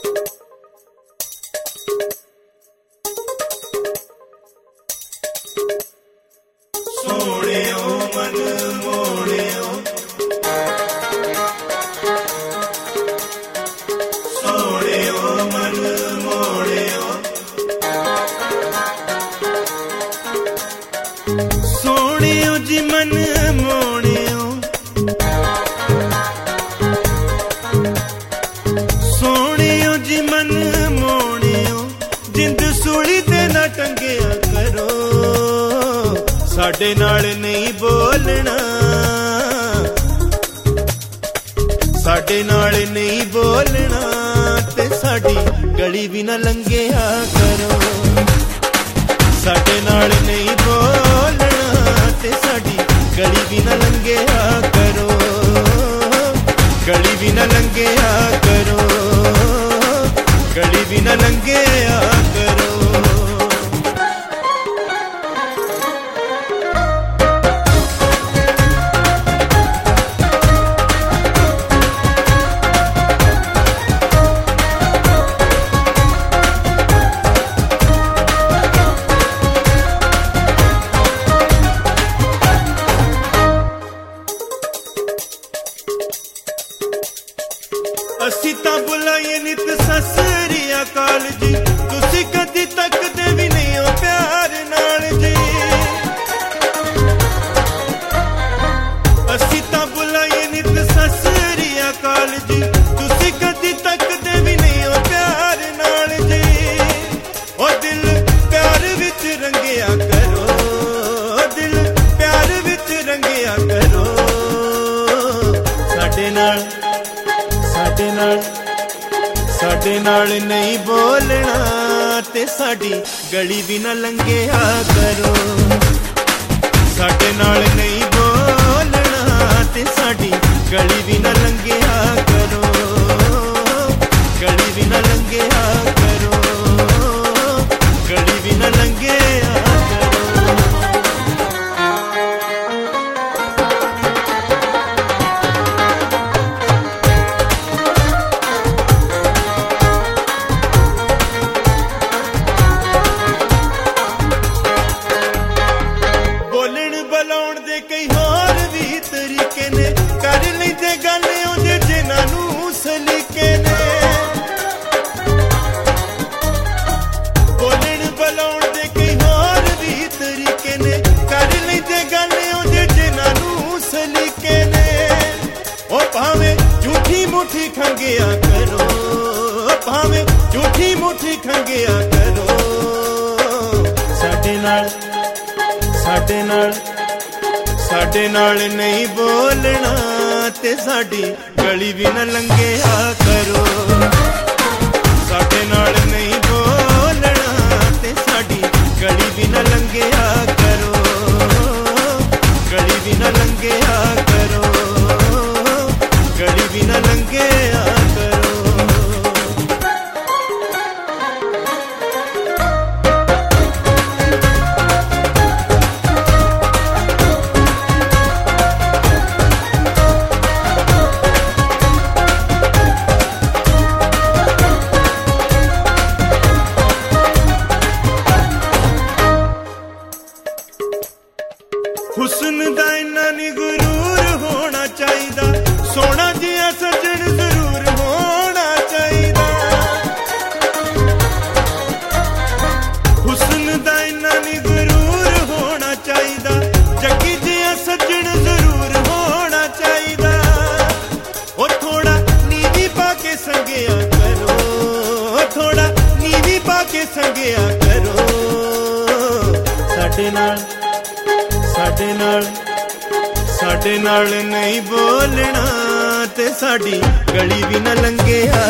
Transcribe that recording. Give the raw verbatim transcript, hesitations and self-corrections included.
साडे नाल नहीं बोलना, साडे नाल नहीं बोलना ते साडी गली भी ना लंघिया करो। साडे नाल नहीं बोलना ते साडी गली भी ना लंघिया करो, गली भी ना लंघिया करो, गली भी ना लंघिया करो। असी तां बुलाइए नित सत श्री अकाल जी, तुसी कदी तकदे भी नहीं हो प्यार नाल जी। असी तां बुलाइए नित सत श्री अकाल जी, तुसी कदी तकदे भी नहीं हो प्यार नाल जी। ओ दिल प्यार विच रंगिया करो, दिल प्यार विच रंगिया करो। साडे नाल साडे नाल साडे नाल नहीं बोलना ते साडी गली भी ना लंघिया करो। साडे नाल नहीं बोलना ते साडी गली भी ना लंघिया करो, गली भी ना लंघिया करो, गली भी ना लंघिया करो। कई होर भी तरीके ने कर लेंदे गल ओंदे जिन्हां नूं सलीके ने। बोलण बुलाउण दे कई होर भी तरीके ने कर लेंदे गल ओंदे जिन्हां नूं सलीके ने। ओ भावें झूठी मुठी खंगिया करो, भावें झूठी मुठी खंगिया करो। साडे नाल साडे नाल साडे नाल नहीं बोलना ते साडी गली भी ना लंघिया करो। साडे नाल नहीं बोलना ते साडी गली भी ना लंघिया करो, गली भी ना लंघिया करो, गली भी ना लंघिया करो। हुस्न दा इन्ना नी गुरूर होना चाहिदा, सोना जिहा सज्जन जरूर होना चाहिदा। हुस्न दा इन्ना नी गुरूर होना चाहिदा, जग्गी जिहा सज्जन जरूर होना चाहिदा। ओ थोड़ा नीवी पाके संगिया करो, थोड़ा नीवी पाके संगिया करो। साडे नाल साडे नाल साडे नाल नहीं बोलना ते साडी गली भी ना लंघिया